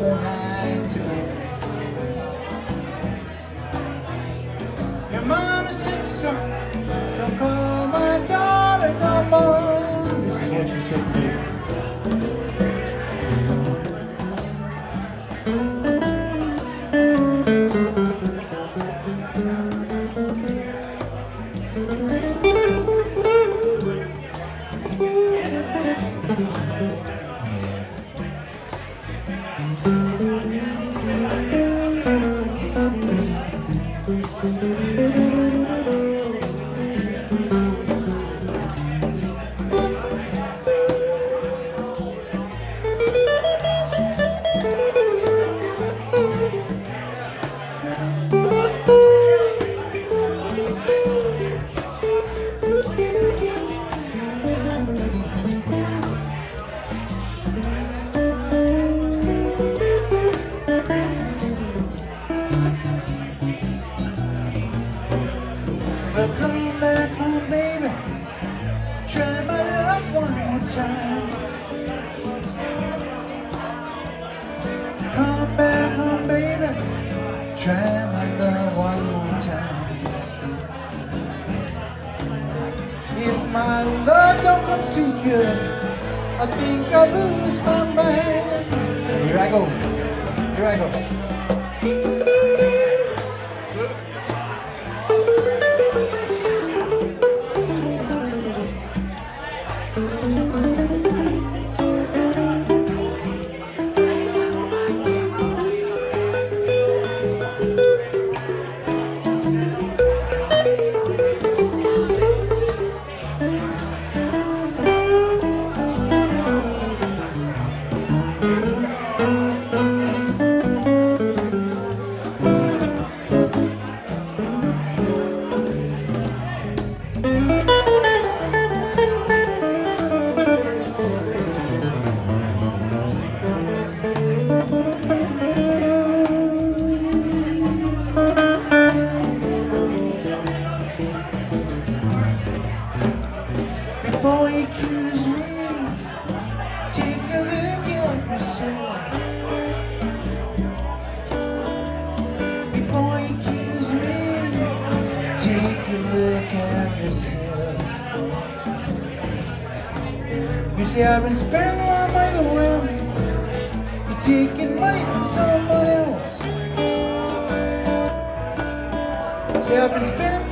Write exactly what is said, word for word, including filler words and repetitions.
four nine two. Your mama said, son, don't call my daughter no more. This is what she said to me. Well, come back home, baby. Try my love one more time. Come back home, baby. Try my love one more time. If my love don't come suit you, I think I'll lose my mind. Here I go. Here I go. Before you accuse me, take a look at yourself. Before you accuse me, take a look at yourself. You say I've been spending my money the world. You're taking money from someone else. Say I've been spending